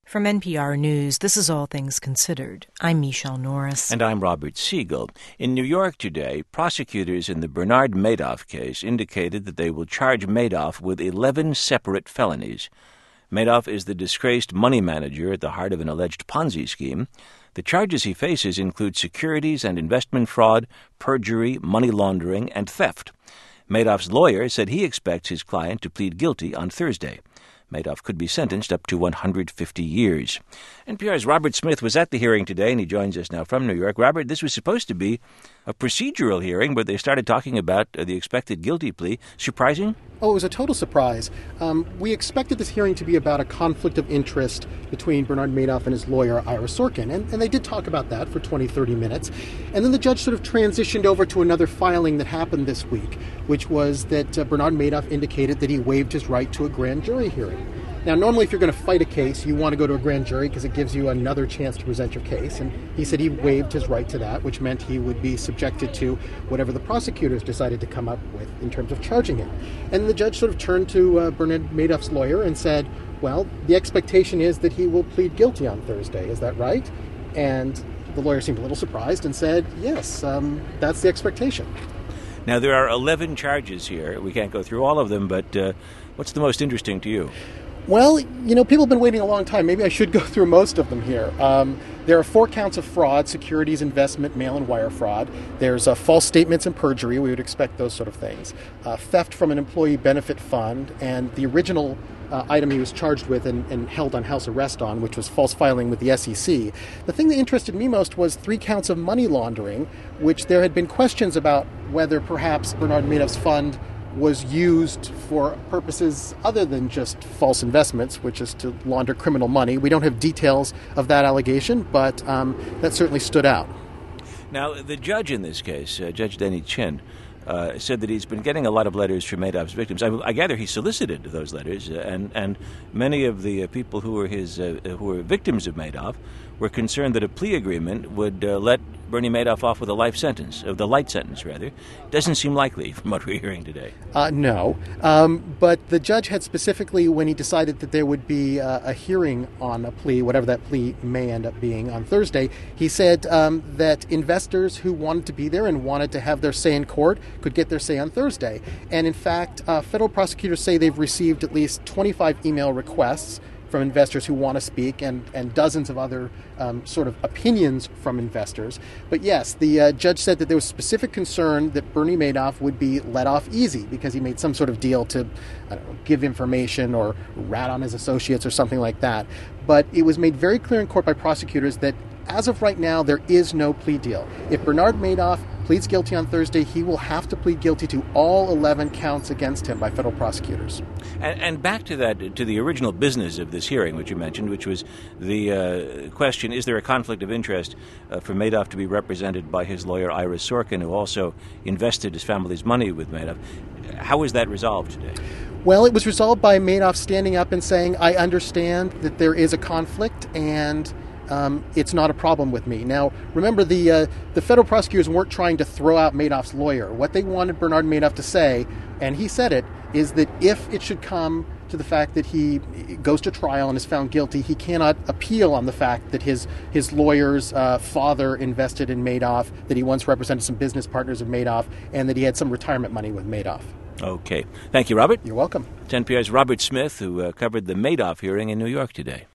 From NPR News, this is All Things Considered. I'm Michelle Norris. And I'm Robert Siegel. In New York today, prosecutors in the Bernard Madoff case indicated that they will charge Madoff with 11 separate felonies. Madoff is the disgraced money manager at the heart of an alleged Ponzi scheme. The charges he faces include securities and investment fraud, perjury, money laundering, and theft. Madoff's lawyer said he expects his client to plead guilty on Thursday. Madoff could be sentenced up to 150 years. NPR's Robert Smith was at the hearing today, and he joins us now from New York. Robert, this was supposed to be a procedural hearing, but they started talking about the expected guilty plea. Surprising? Oh, it was a total surprise. We expected this hearing to be about a conflict of interest between Bernard Madoff and his lawyer, Ira Sorkin, and they did talk about that for 20, 30 minutes. And then the judge sort of transitioned over to another filing that happened this week, which was that Bernard Madoff indicated that he waived his right to a grand jury hearing. Now, normally if you're going to fight a case, you want to go to a grand jury because it gives you another chance to present your case. And he said he waived his right to that, which meant he would be subjected to whatever the prosecutors decided to come up with in terms of charging him. And the judge sort of turned to Bernard Madoff's lawyer and said, well, the expectation is that he will plead guilty on Thursday. Is that right? And the lawyer seemed a little surprised and said, yes, that's the expectation. Now, there are 11 charges here. We can't go through all of them, but what's the most interesting to you? Well, people have been waiting a long time. Maybe I should go through most of them here. There are 4 counts of fraud: securities, investment, mail and wire fraud. There's false statements and perjury. We would expect those sort of things. Theft from an employee benefit fund, and the original item he was charged with and held on house arrest on, which was false filing with the SEC. The thing that interested me most was 3 counts of money laundering, which there had been questions about whether perhaps Bernard Madoff's fund was used for purposes other than just false investments, which is to launder criminal money. We don't have details of that allegation, but that certainly stood out. Now, the judge in this case, Judge Denny Chin, said that he's been getting a lot of letters from Madoff's victims. I gather he solicited those letters, and many of the people who were victims of Madoff were concerned that a plea agreement would let Bernie Madoff off with a life sentence, the light sentence, rather. Doesn't seem likely from what we're hearing today. No. But the judge had specifically, when he decided that there would be a hearing on a plea, whatever that plea may end up being on Thursday, he said that investors who wanted to be there and wanted to have their say in court could get their say on Thursday. And in fact, federal prosecutors say they've received at least 25 email requests from investors who want to speak, and dozens of other sort of opinions from investors. But yes, the judge said that there was specific concern that Bernie Madoff would be let off easy because he made some sort of deal to, give information or rat on his associates or something like that. But it was made very clear in court by prosecutors that as of right now, there is no plea deal. If Bernard Madoff pleads guilty on Thursday, he will have to plead guilty to all 11 counts against him by federal prosecutors. And back to that, to the original business of this hearing, which you mentioned, which was the question, is there a conflict of interest for Madoff to be represented by his lawyer, Ira Sorkin, who also invested his family's money with Madoff? How was that resolved today? Well, it was resolved by Madoff standing up and saying, I understand that there is a conflict, and it's not a problem with me. Now, remember, the federal prosecutors weren't trying to throw out Madoff's lawyer. What they wanted Bernard Madoff to say, and he said it, is that if it should come to the fact that he goes to trial and is found guilty, he cannot appeal on the fact that his lawyer's father invested in Madoff, that he once represented some business partners of Madoff, and that he had some retirement money with Madoff. Okay. Thank you, Robert. You're welcome. It's NPR's Robert Smith, who covered the Madoff hearing in New York today.